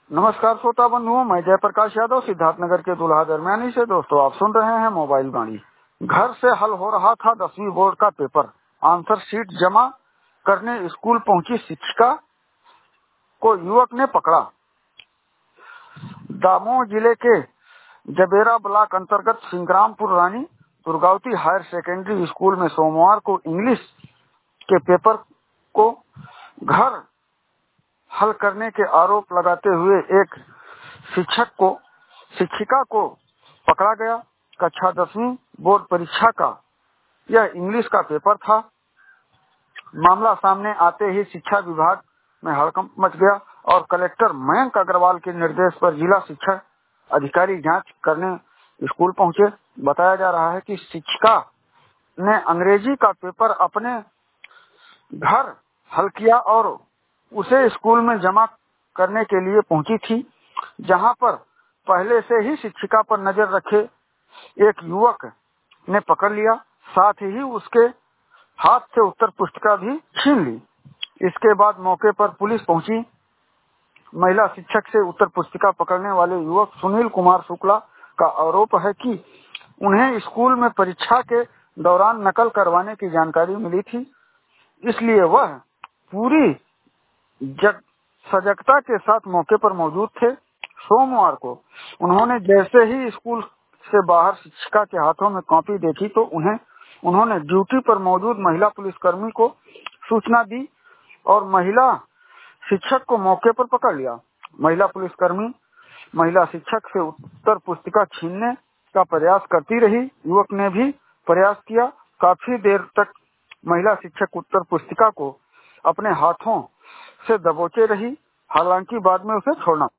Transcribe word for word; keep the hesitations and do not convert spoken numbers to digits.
नमस्कार श्रोता बंधुओं, मैं जयप्रकाश यादव सिद्धार्थनगर के दुल्हा दरमियानी से। दोस्तों, आप सुन रहे हैं मोबाइल गाड़ी। घर से हल हो रहा था दसवीं बोर्ड का पेपर। आंसर शीट जमा करने स्कूल पहुंची शिक्षिका को युवक ने पकड़ा। दामोह जिले के जबेरा ब्लॉक अंतर्गत Singrampur Rani Durgavati higher secondary school में सोमवार को इंग्लिश के पेपर को घर हल करने के आरोप लगाते हुए एक शिक्षक को शिक्षिका को पकड़ा गया। कक्षा दसवीं बोर्ड परीक्षा का यह इंग्लिश का पेपर था। मामला सामने आते ही शिक्षा विभाग में हड़कंप मच गया और कलेक्टर मयंक अग्रवाल के निर्देश पर जिला शिक्षा अधिकारी जांच करने स्कूल पहुंचे। बताया जा रहा है कि शिक्षिका ने अंग्रेजी का पेपर अपने घर हल किया और उसे स्कूल में जमा करने के लिए पहुंची थी, जहां पर पहले से ही शिक्षिका पर नजर रखे एक युवक ने पकड़ लिया। साथ ही उसके हाथ से उत्तर पुस्तिका भी छीन ली। इसके बाद मौके पर पुलिस पहुंची। महिला शिक्षक से उत्तर पुस्तिका पकड़ने वाले युवक सुनील कुमार शुक्ला का आरोप है कि उन्हें स्कूल में परीक्षा के दौरान नकल करवाने की जानकारी मिली थी, इसलिए वह पूरी जग सजगता के साथ मौके पर मौजूद थे। सोमवार को उन्होंने जैसे ही स्कूल से बाहर शिक्षिका के हाथों में कॉपी देखी तो उन्हें उन्होंने ड्यूटी पर मौजूद महिला पुलिसकर्मी को सूचना दी और महिला शिक्षक को मौके पर पकड़ लिया। महिला पुलिसकर्मी महिला शिक्षक से उत्तर पुस्तिका छीनने का प्रयास करती रही। युवक ने भी प्रयास किया। काफी देर तक महिला शिक्षक उत्तर पुस्तिका को अपने हाथों से दबोचे रही, हालांकि बाद में उसे छोड़ना